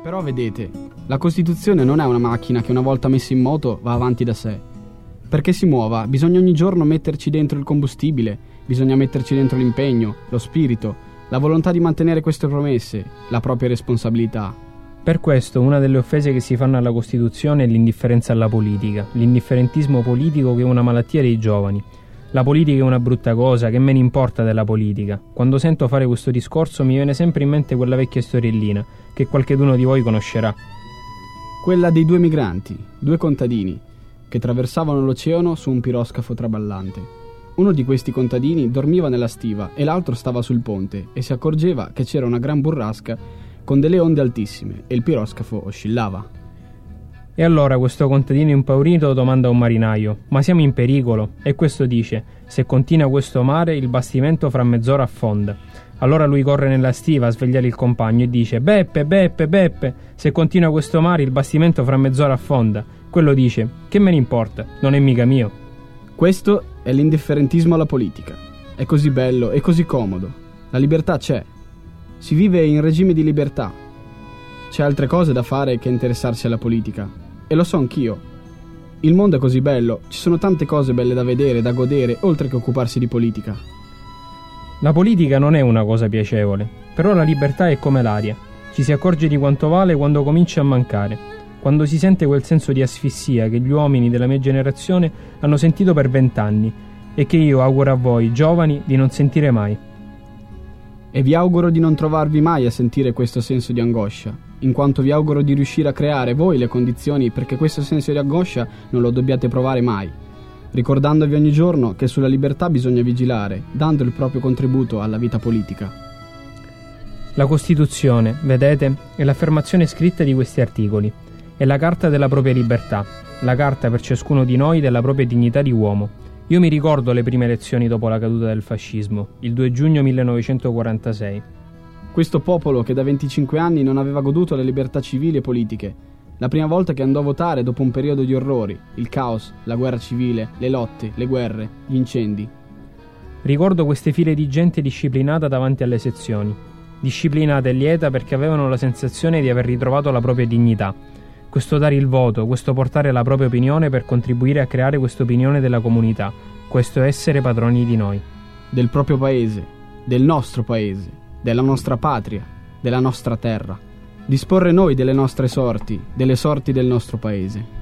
Però vedete, la Costituzione non è una macchina che una volta messa in moto va avanti da sé. Perché si muova, bisogna ogni giorno metterci dentro il combustibile, bisogna metterci dentro l'impegno, lo spirito, la volontà di mantenere queste promesse, la propria responsabilità. Per questo una delle offese che si fanno alla Costituzione è l'indifferenza alla politica, l'indifferentismo politico che è una malattia dei giovani. La politica è una brutta cosa, che me ne importa della politica. Quando sento fare questo discorso mi viene sempre in mente quella vecchia storiellina, che qualcheduno di voi conoscerà. Quella dei 2 migranti, 2 contadini, che attraversavano l'oceano su un piroscafo traballante. Uno di questi contadini dormiva nella stiva e l'altro stava sul ponte e si accorgeva che c'era una gran burrasca con delle onde altissime e il piroscafo oscillava. E allora questo contadino impaurito domanda a un marinaio: ma siamo in pericolo? E questo dice: se continua questo mare il bastimento fra mezz'ora affonda. Allora lui corre nella stiva a svegliare il compagno e dice: Beppe, Beppe, Beppe, se continua questo mare il bastimento fra mezz'ora affonda. Quello dice: che me ne importa, non è mica mio. Questo è l'indifferentismo alla politica. È così bello, è così comodo. La libertà c'è. Si vive in regime di libertà. C'è altre cose da fare che interessarsi alla politica. E lo so anch'io. Il mondo è così bello, ci sono tante cose belle da vedere, da godere, oltre che occuparsi di politica. La politica non è una cosa piacevole, però la libertà è come l'aria. Ci si accorge di quanto vale quando comincia a mancare, quando si sente quel senso di asfissia che gli uomini della mia generazione hanno sentito per 20 anni e che io auguro a voi, giovani, di non sentire mai. E vi auguro di non trovarvi mai a sentire questo senso di angoscia, in quanto vi auguro di riuscire a creare voi le condizioni perché questo senso di angoscia non lo dobbiate provare mai, ricordandovi ogni giorno che sulla libertà bisogna vigilare, dando il proprio contributo alla vita politica. La Costituzione, vedete, è l'affermazione scritta di questi articoli, è la carta della propria libertà, la carta per ciascuno di noi della propria dignità di uomo. Io mi ricordo le prime elezioni dopo la caduta del fascismo, il 2 giugno 1946. Questo popolo che da 25 anni non aveva goduto le libertà civili e politiche, la prima volta che andò a votare dopo un periodo di orrori, il caos, la guerra civile, le lotte, le guerre, gli incendi. Ricordo queste file di gente disciplinata davanti alle sezioni, disciplinata e lieta perché avevano la sensazione di aver ritrovato la propria dignità. Questo dare il voto, questo portare la propria opinione per contribuire a creare questa opinione della comunità, questo essere padroni di noi. Del proprio paese, del nostro paese, della nostra patria, della nostra terra. Disporre noi delle nostre sorti, delle sorti del nostro paese.